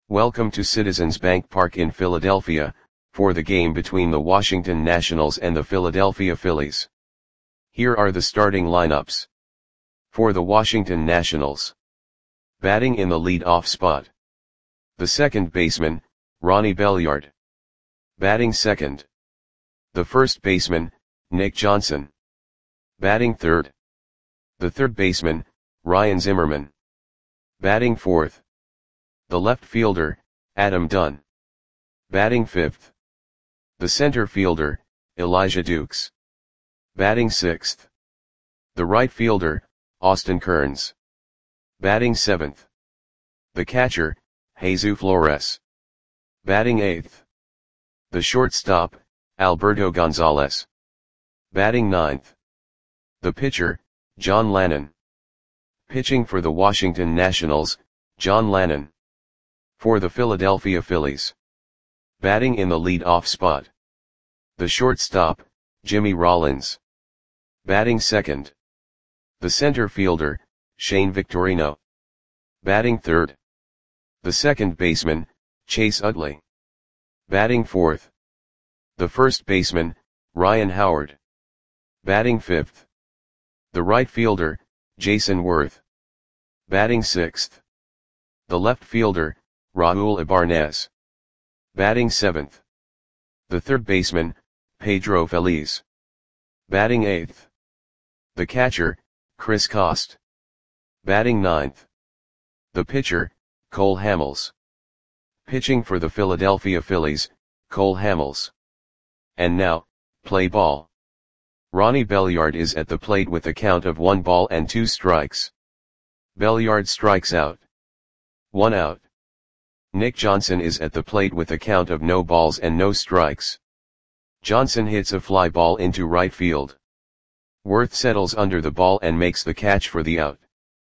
Welcome to Citizens Bank Park in Philadelphia, for the game between the Washington Nationals and the Philadelphia Phillies. Here are the starting lineups. For the Washington Nationals. Batting in the lead-off spot. The second baseman, Ronnie Belliard. Batting second. The first baseman, Nick Johnson. Batting third. The third baseman, Ryan Zimmerman. Batting fourth. The left fielder, Adam Dunn. Batting fifth. The center fielder, Elijah Dukes. Batting sixth. The right fielder, Austin Kearns. Batting seventh. The catcher, Jesus Flores. Batting eighth. The shortstop, Alberto Gonzalez. Batting ninth. The pitcher, John Lannan. Pitching for the Washington Nationals, John Lannan. For the Philadelphia Phillies. Batting in the lead-off spot. The shortstop, Jimmy Rollins. Batting second. The center fielder, Shane Victorino. Batting third. The second baseman, Chase Utley. Batting fourth. The first baseman, Ryan Howard. Batting fifth. The right fielder, Jason Worth. Batting sixth. The left fielder, Raul Ibanez. Batting seventh. The third baseman, Pedro Feliz. Batting eighth. The catcher, Chris Coste. Batting ninth. The pitcher, Cole Hamels. Pitching for the Philadelphia Phillies, Cole Hamels. And now, play ball. Ronnie Belliard is at the plate with a count of 1 ball and 2 strikes. Belliard strikes out. 1 out. Nick Johnson is at the plate with a count of no balls and no strikes. Johnson hits a fly ball into right field. Worth settles under the ball and makes the catch for the out.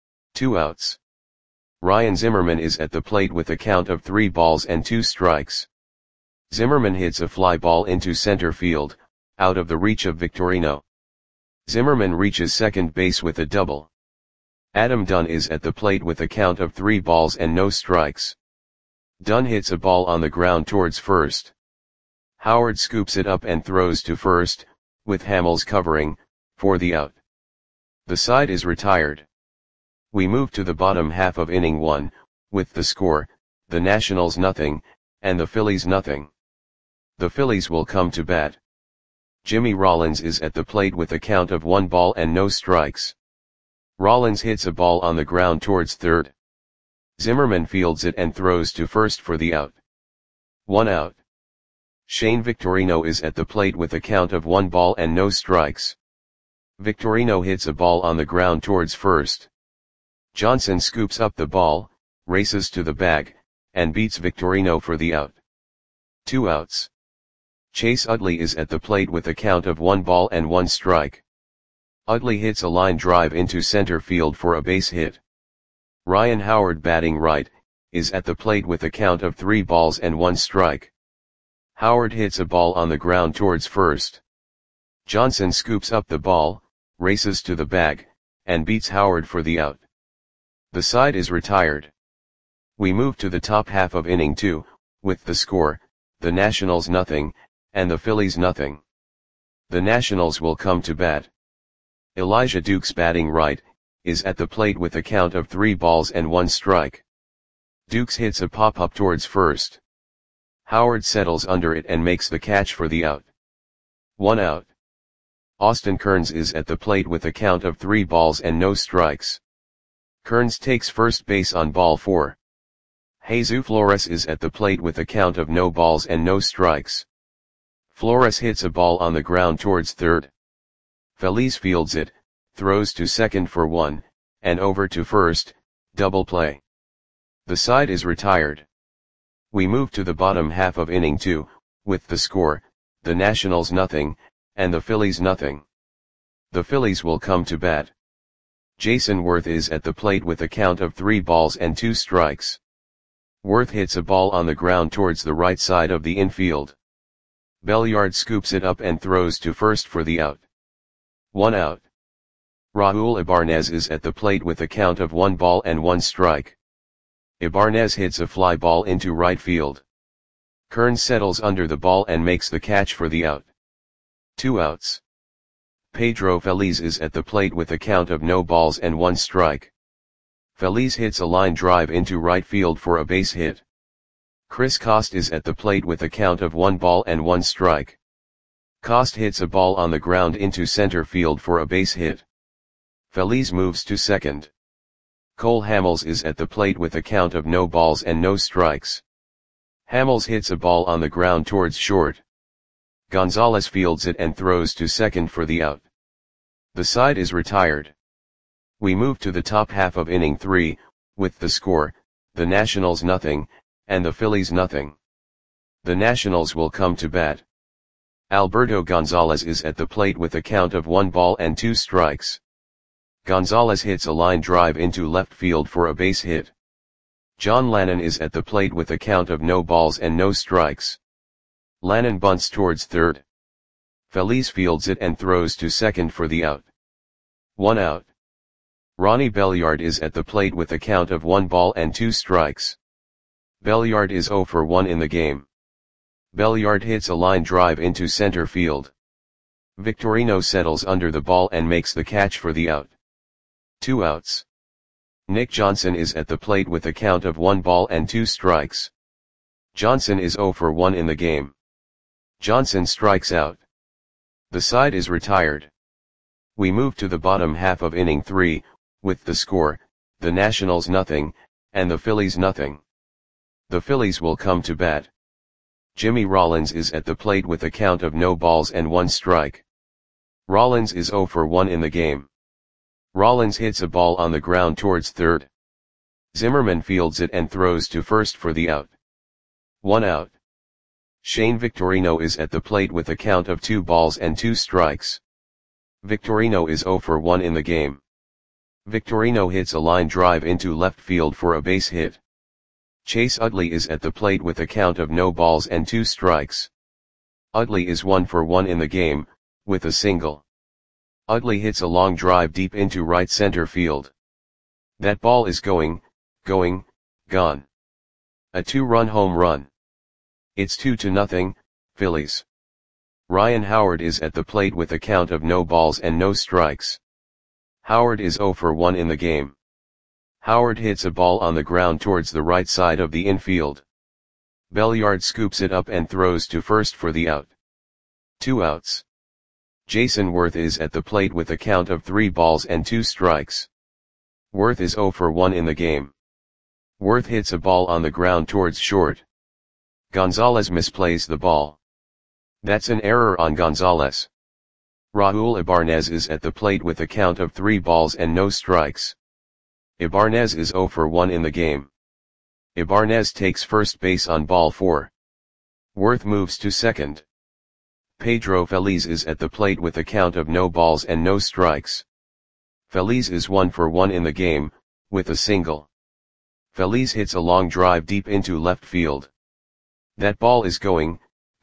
2 outs. Ryan Zimmerman is at the plate with a count of 3 balls and 2 strikes. Zimmerman hits a fly ball into center field, out of the reach of Victorino. Zimmerman reaches second base with a double. Adam Dunn is at the plate with a count of 3 balls and no strikes. Dunn hits a ball on the ground towards first. Howard scoops it up and throws to first, with Hamels covering, for the out. The side is retired. We move to the bottom half of inning 1, with the score, the Nationals nothing, and the Phillies nothing. The Phillies will come to bat. Jimmy Rollins is at the plate with a count of 1 ball and no strikes. Rollins hits a ball on the ground towards third. Zimmerman fields it and throws to first for the out. 1 out. Shane Victorino is at the plate with a count of 1 ball and no strikes. Victorino hits a ball on the ground towards first. Johnson scoops up the ball, races to the bag, and beats Victorino for the out. 2 outs. Chase Utley is at the plate with a count of 1 ball and 1 strike. Utley hits a line drive into center field for a base hit. Ryan Howard, batting right, is at the plate with a count of 3 balls and 1 strike. Howard hits a ball on the ground towards first. Johnson scoops up the ball, races to the bag, and beats Howard for the out. The side is retired. We move to the top half of inning 2, with the score, the Nationals nothing, and the Phillies nothing. The Nationals will come to bat. Elijah Dukes, batting right, is at the plate with a count of 3 balls and 1 strike. Dukes hits a pop-up towards first. Howard settles under it and makes the catch for the out. 1 out. Austin Kearns is at the plate with a count of 3 balls and no strikes. Kearns takes first base on ball 4. Jesus Flores is at the plate with a count of no balls and no strikes. Flores hits a ball on the ground towards third. Feliz fields it, throws to second for 1, and over to first, double play. The side is retired. We move to the bottom half of inning 2, with the score, the Nationals nothing, and the Phillies nothing. The Phillies will come to bat. Jason Worth is at the plate with a count of 3 balls and 2 strikes. Worth hits a ball on the ground towards the right side of the infield. Belliard scoops it up and throws to first for the out. 1 out. Raul Ibanez is at the plate with a count of 1 ball and 1 strike. Ibarnez hits a fly ball into right field. Kearns settles under the ball and makes the catch for the out. 2 outs. Pedro Feliz is at the plate with a count of no balls and 1 strike. Feliz hits a line drive into right field for a base hit. Chris Coste is at the plate with a count of 1 ball and 1 strike. Coste hits a ball on the ground into center field for a base hit. Feliz moves to second. Cole Hamels is at the plate with a count of no balls and no strikes. Hamels hits a ball on the ground towards short. Gonzalez fields it and throws to second for the out. The side is retired. We move to the top half of inning 3, with the score, the Nationals nothing, and the Phillies nothing. The Nationals will come to bat. Alberto Gonzalez is at the plate with a count of 1 ball and 2 strikes. Gonzalez hits a line drive into left field for a base hit. John Lannon is at the plate with a count of no balls and no strikes. Lannon bunts towards third. Feliz fields it and throws to second for the out. 1 out. Ronnie Belliard is at the plate with a count of 1 ball and 2 strikes. Belliard is 0 for 1 in the game. Belliard hits a line drive into center field. Victorino settles under the ball and makes the catch for the out. 2 outs. Nick Johnson is at the plate with a count of 1 ball and 2 strikes. Johnson is 0 for 1 in the game. Johnson strikes out. The side is retired. We move to the bottom half of inning 3, with the score, the Nationals nothing, and the Phillies nothing. The Phillies will come to bat. Jimmy Rollins is at the plate with a count of no balls and 1 strike. Rollins is 0 for 1 in the game. Rollins hits a ball on the ground towards third. Zimmerman fields it and throws to first for the out. 1 out. Shane Victorino is at the plate with a count of 2 balls and 2 strikes. Victorino is 0 for 1 in the game. Victorino hits a line drive into left field for a base hit. Chase Utley is at the plate with a count of no balls and 2 strikes. Utley is 1 for 1 in the game, with a single. Utley hits a long drive deep into right center field. That ball is gone. A 2-run home run. It's 2-0, Phillies. Ryan Howard is at the plate with a count of no balls and no strikes. Howard is 0 for 1 in the game. Howard hits a ball on the ground towards the right side of the infield. Belliard scoops it up and throws to first for the out. 2 outs. Jason Worth is at the plate with a count of 3 balls and 2 strikes. Worth is 0 for 1 in the game. Worth hits a ball on the ground towards short. Gonzalez misplays the ball. That's an error on Gonzalez. Raul Ibarnez is at the plate with a count of 3 balls and no strikes. Ibarnez is 0 for 1 in the game. Ibarnez takes first base on ball 4. Worth moves to second. Pedro Feliz is at the plate with a count of no balls and no strikes. Feliz is 1 for 1 in the game, with a single. Feliz hits a long drive deep into left field. That ball is gone.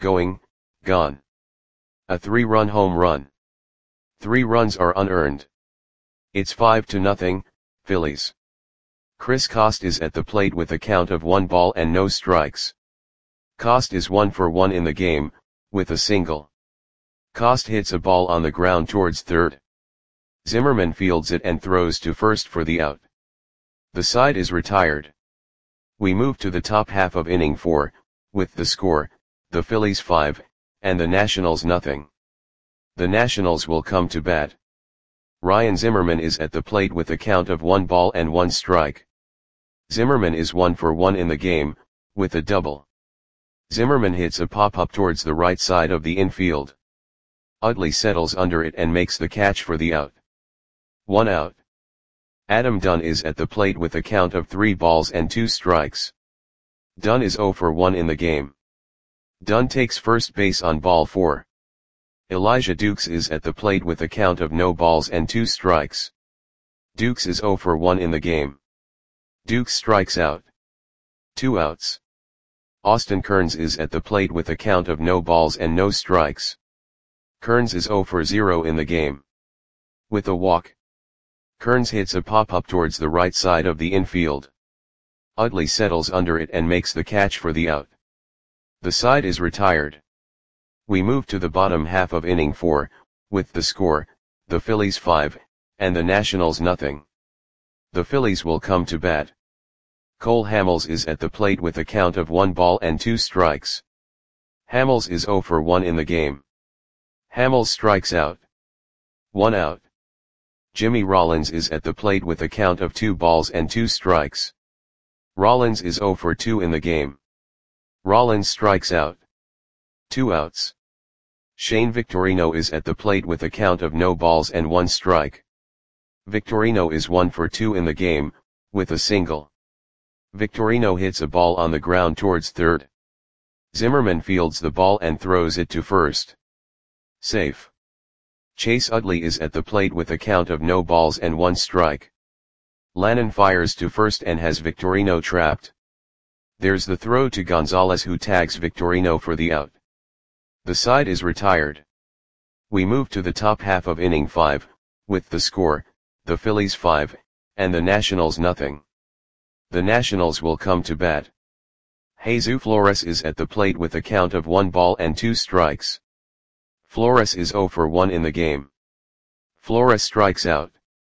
A 3-run home run. 3 runs are unearned. It's 5-0, Phillies. Chris Coste is at the plate with a count of 1 ball and no strikes. Coste is 1 for 1 in the game, with a single. Coste hits a ball on the ground towards third. Zimmerman fields it and throws to first for the out. The side is retired. We move to the top half of inning 4, with the score, the Phillies 5, and the Nationals nothing. The Nationals will come to bat. Ryan Zimmerman is at the plate with a count of 1 ball and 1 strike. Zimmerman is 1 for 1 in the game, with a double. Zimmerman hits a pop-up towards the right side of the infield. Utley settles under it and makes the catch for the out. 1 out. Adam Dunn is at the plate with a count of 3 balls and 2 strikes. Dunn is 0 for 1 in the game. Dunn takes first base on ball 4. Elijah Dukes is at the plate with a count of no balls and 2 strikes. Dukes is 0 for 1 in the game. Dukes strikes out. 2 outs. Austin Kearns is at the plate with a count of no balls and no strikes. Kearns is 0 for 0 in the game. With a walk. Kearns hits a pop-up towards the right side of the infield. Utley settles under it and makes the catch for the out. The side is retired. We move to the bottom half of inning 4, with the score, the Phillies 5, and the Nationals nothing. The Phillies will come to bat. Cole Hamels is at the plate with a count of 1 ball and 2 strikes. Hamels is 0 for 1 in the game. Hamels strikes out. 1 out. Jimmy Rollins is at the plate with a count of 2 balls and 2 strikes. Rollins is 0 for 2 in the game. Rollins strikes out. 2 outs. Shane Victorino is at the plate with a count of no balls and 1 strike. Victorino is 1 for 2 in the game, with a single. Victorino hits a ball on the ground towards third. Zimmerman fields the ball and throws it to first. Safe. Chase Utley is at the plate with a count of no balls and 1 strike. Lannon fires to first and has Victorino trapped. There's the throw to Gonzalez, who tags Victorino for the out. The side is retired. We move to the top half of inning 5, with the score, the Phillies 5, and the Nationals nothing. The Nationals will come to bat. Jesus Flores is at the plate with a count of 1 ball and 2 strikes. Flores is 0 for 1 in the game. Flores strikes out.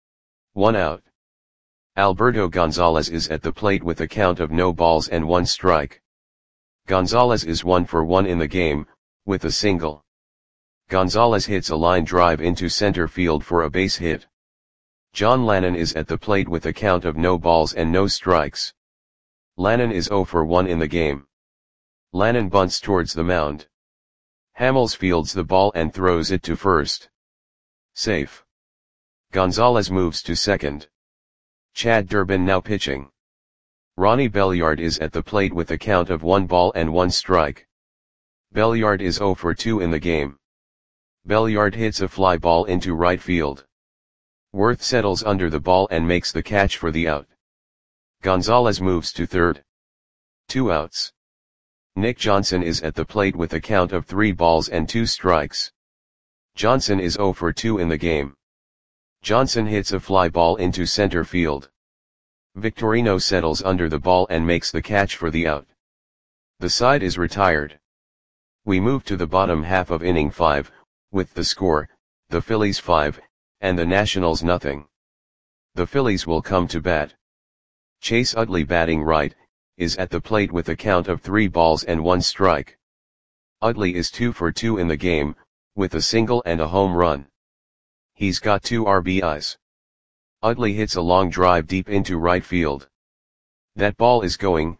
1 out. Alberto Gonzalez is at the plate with a count of no balls and 1 strike. Gonzalez is 1 for 1 in the game, with a single. Gonzalez hits a line drive into center field for a base hit. John Lannon is at the plate with a count of no balls and no strikes. Lannon is 0 for 1 in the game. Lannon bunts towards the mound. Hamels fields the ball and throws it to first. Safe. Gonzalez moves to second. Chad Durbin now pitching. Ronnie Belliard is at the plate with a count of 1 ball and 1 strike. Belliard is 0 for 2 in the game. Belliard hits a fly ball into right field. Worth settles under the ball and makes the catch for the out. Gonzalez moves to third. 2 outs. Nick Johnson is at the plate with a count of 3 balls and 2 strikes. Johnson is 0 for 2 in the game. Johnson hits a fly ball into center field. Victorino settles under the ball and makes the catch for the out. The side is retired. We move to the bottom half of inning 5, with the score, the Phillies 5, and the Nationals nothing. The Phillies will come to bat. Chase Utley, batting right, is at the plate with a count of 3 balls and 1 strike. Utley is 2 for 2 in the game, with a single and a home run. He's got 2 RBIs. Utley hits a long drive deep into right field. That ball is going,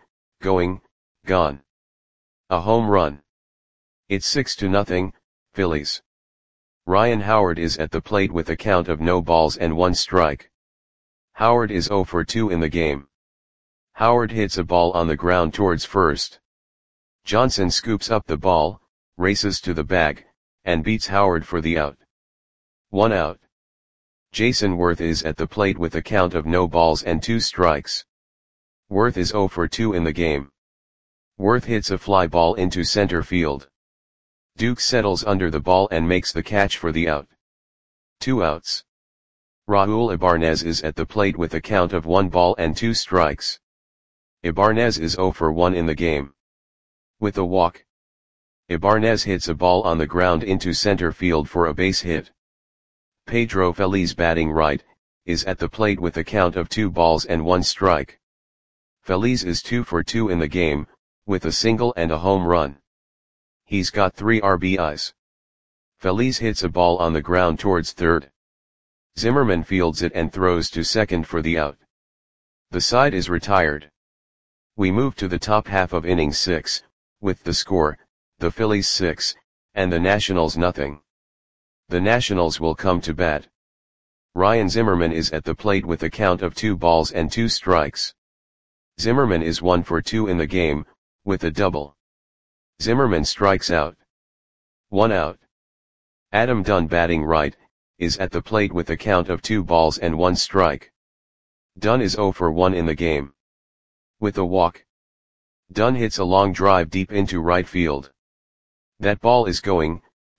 gone. A home run. It's 6-0, Phillies. Ryan Howard is at the plate with a count of no balls and 1 strike. Howard is 0 for 2 in the game. Howard hits a ball on the ground towards first. Johnson scoops up the ball, races to the bag, and beats Howard for the out. 1 out. Jason Worth is at the plate with a count of no balls and 2 strikes. Worth is 0 for 2 in the game. Worth hits a fly ball into center field. Duke settles under the ball and makes the catch for the out. 2 outs. Raul Ibanez is at the plate with a count of 1 ball and 2 strikes. Ibanez is 0 for 1 in the game. With a walk. Ibanez hits a ball on the ground into center field for a base hit. Pedro Feliz, batting right, is at the plate with a count of 2 balls and 1 strike. Feliz is 2 for 2 in the game, with a single and a home run. He's got 3 RBIs. Feliz hits a ball on the ground towards third. Zimmerman fields it and throws to second for the out. The side is retired. We move to the top half of inning 6, with the score, the Phillies 6, and the Nationals nothing. The Nationals will come to bat. Ryan Zimmerman is at the plate with a count of 2 balls and 2 strikes. Zimmerman is 1 for 2 in the game, with a double. Zimmerman strikes out. 1 out. Adam Dunn, batting right, is at the plate with a count of 2 balls and 1 strike. Dunn is 0 for 1 in the game. With a walk. Dunn hits a long drive deep into right field. That ball is going,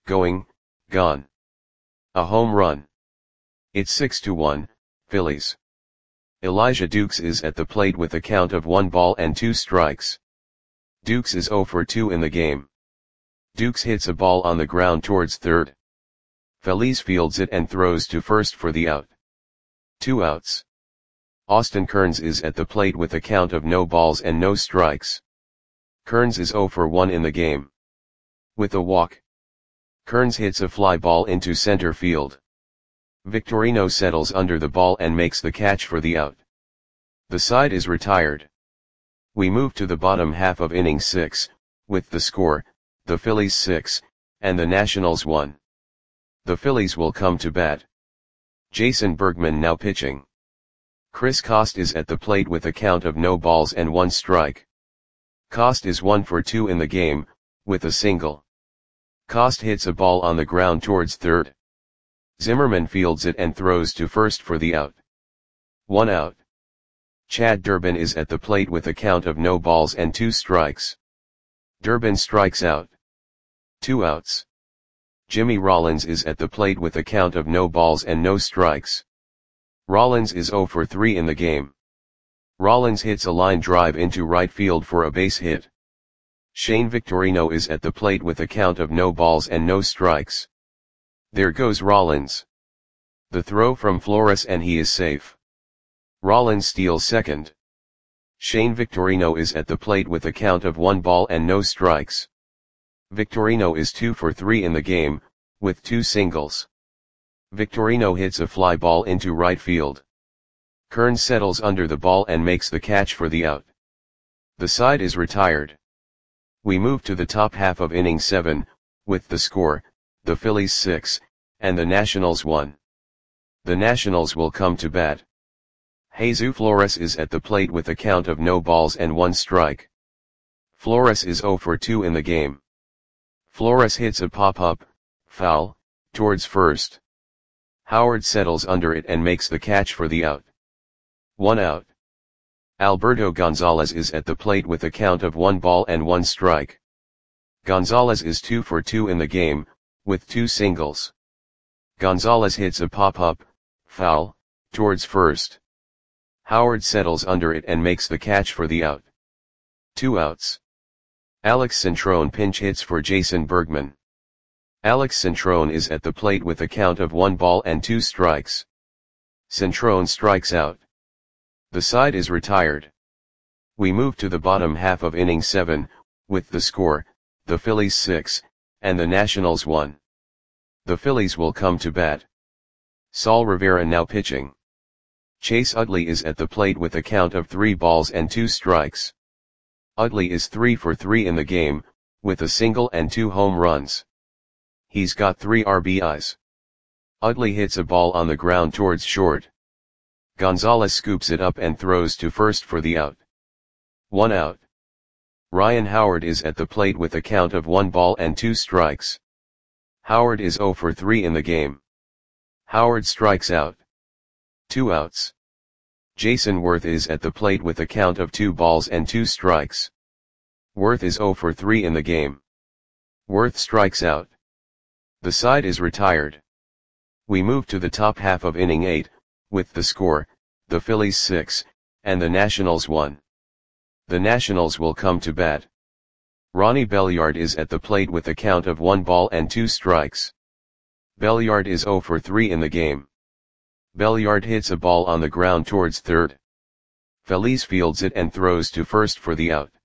gone. A home run. It's 6-1, Phillies. Elijah Dukes is at the plate with a count of 1 ball and 2 strikes. Dukes is 0 for 2 in the game. Dukes hits a ball on the ground towards third. Feliz fields it and throws to first for the out. 2 outs. Austin Kearns is at the plate with a count of no balls and no strikes. Kearns is 0 for 1 in the game. With a walk, Kearns hits a fly ball into center field. Victorino settles under the ball and makes the catch for the out. The side is retired. We move to the bottom half of inning 6, with the score, the Phillies 6, and the Nationals 1. The Phillies will come to bat. Jason Bergman now pitching. Chris Coste is at the plate with a count of no balls and 1 strike. Coste is 1 for 2 in the game, with a single. Coste hits a ball on the ground towards third. Zimmerman fields it and throws to first for the out. 1 out. Chad Durbin is at the plate with a count of no balls and 2 strikes. Durbin strikes out. 2 outs. Jimmy Rollins is at the plate with a count of no balls and no strikes. Rollins is 0 for 3 in the game. Rollins hits a line drive into right field for a base hit. Shane Victorino is at the plate with a count of no balls and no strikes. There goes Rollins. The throw from Flores and he is safe. Rollins steals second. Shane Victorino is at the plate with a count of 1 ball and no strikes. Victorino is 2 for 3 in the game, with 2 singles. Victorino hits a fly ball into right field. Kearns settles under the ball and makes the catch for the out. The side is retired. We move to the top half of inning 7, with the score, the Phillies 6, and the Nationals 1. The Nationals will come to bat. Jesus Flores is at the plate with a count of no balls and 1 strike. Flores is 0 for 2 in the game. Flores hits a pop-up, foul, towards first. Howard settles under it and makes the catch for the out. 1 out. Alberto Gonzalez is at the plate with a count of 1 ball and 1 strike. Gonzalez is 2 for 2 in the game, with 2 singles. Gonzalez hits a pop-up, foul, towards first. Howard settles under it and makes the catch for the out. 2 outs. Alex Centrone pinch hits for Jason Bergman. Alex Centrone is at the plate with a count of 1 ball and 2 strikes. Centrone strikes out. The side is retired. We move to the bottom half of inning 7, with the score, the Phillies 6, and the Nationals 1. The Phillies will come to bat. Saul Rivera now pitching. Chase Utley is at the plate with a count of 3 balls and 2 strikes. Utley is 3 for 3 in the game, with a single and 2 home runs. He's got 3 RBIs. Utley hits a ball on the ground towards short. Gonzalez scoops it up and throws to first for the out. 1 out. Ryan Howard is at the plate with a count of 1 ball and 2 strikes. Howard is 0 for 3 in the game. Howard strikes out. 2 outs. Jason Worth is at the plate with a count of 2 balls and 2 strikes. Worth is 0 for 3 in the game. Worth strikes out. The side is retired. We move to the top half of inning 8, with the score, the Phillies 6, and the Nationals 1. The Nationals will come to bat. Ronnie Belliard is at the plate with a count of 1 ball and 2 strikes. Belliard is 0 for 3 in the game. Belliard hits a ball on the ground towards third. Feliz fields it and throws to first for the out.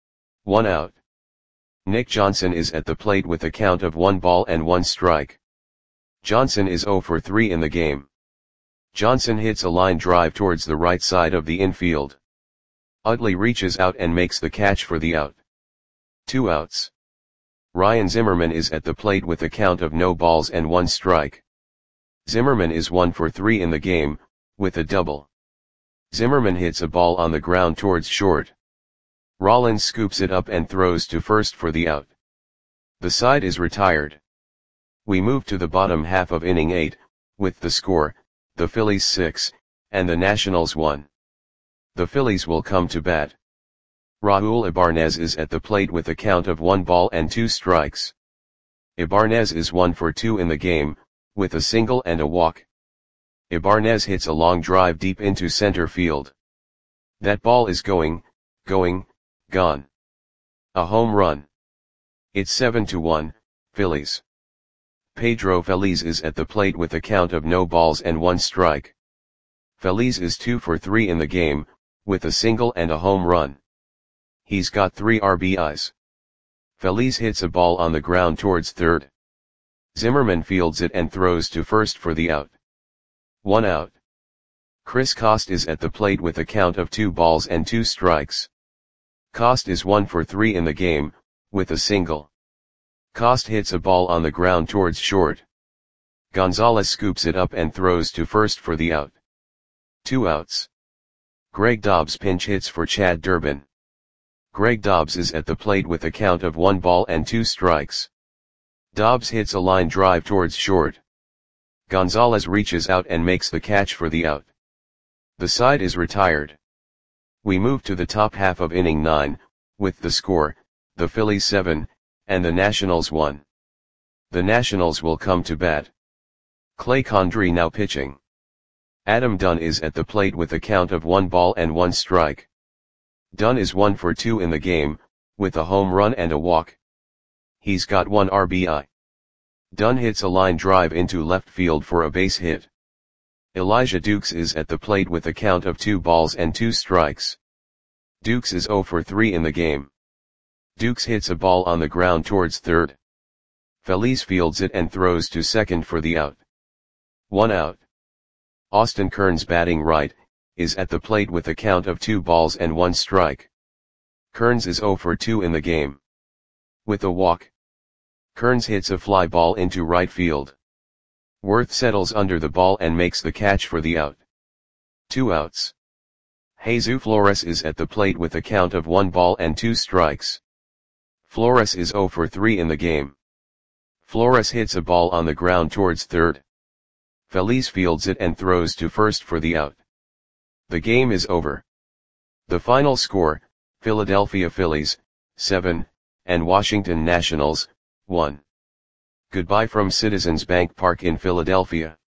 1 out. Nick Johnson is at the plate with a count of 1 ball and 1 strike. Johnson is 0 for 3 in the game. Johnson hits a line drive towards the right side of the infield. Utley reaches out and makes the catch for the out. 2 outs. Ryan Zimmerman is at the plate with a count of no balls and 1 strike. Zimmerman is 1 for 3 in the game, with a double. Zimmerman hits a ball on the ground towards short. Rollins scoops it up and throws to first for the out. The side is retired. We move to the bottom half of inning 8, with the score, the Phillies 6, and the Nationals 1. The Phillies will come to bat. Raul Ibanez is at the plate with a count of 1 ball and 2 strikes. Ibanez is 1 for 2 in the game, with a single and a walk. Ibanez hits a long drive deep into center field. That ball is going, gone. A home run. It's 7-1, Phillies. Pedro Feliz is at the plate with a count of no balls and 1 strike. Feliz is 2 for 3 in the game, with a single and a home run. He's got 3 RBIs. Feliz hits a ball on the ground towards third. Zimmerman fields it and throws to first for the out. 1 out. Chris Coste is at the plate with a count of 2 balls and 2 strikes. Coste is 1 for 3 in the game, with a single. Coste hits a ball on the ground towards short. Gonzalez scoops it up and throws to first for the out. 2 outs. Greg Dobbs pinch hits for Chad Durbin. Greg Dobbs is at the plate with a count of 1 ball and 2 strikes. Dobbs hits a line drive towards short. Gonzalez reaches out and makes the catch for the out. The side is retired. We move to the top half of inning 9, with the score, the Phillies 7, and the Nationals 1. The Nationals will come to bat. Clay Condrey now pitching. Adam Dunn is at the plate with a count of 1 ball and 1 strike. Dunn is 1 for 2 in the game, with a home run and a walk. He's got 1 RBI. Dunn hits a line drive into left field for a base hit. Elijah Dukes is at the plate with a count of 2 balls and 2 strikes. Dukes is 0 for 3 in the game. Dukes hits a ball on the ground towards third. Feliz fields it and throws to second for the out. 1 out. Austin Kearns batting right, is at the plate with a count of 2 balls and 1 strike. Kearns is 0 for 2 in the game. With a walk. Kearns hits a fly ball into right field. Worth settles under the ball and makes the catch for the out. 2 outs. Jesus Flores is at the plate with a count of 1 ball and 2 strikes. Flores is 0 for 3 in the game. Flores hits a ball on the ground towards third. Feliz fields it and throws to first for the out. The game is over. The final score, Philadelphia Phillies, 7, and Washington Nationals, 1. Goodbye from Citizens Bank Park in Philadelphia.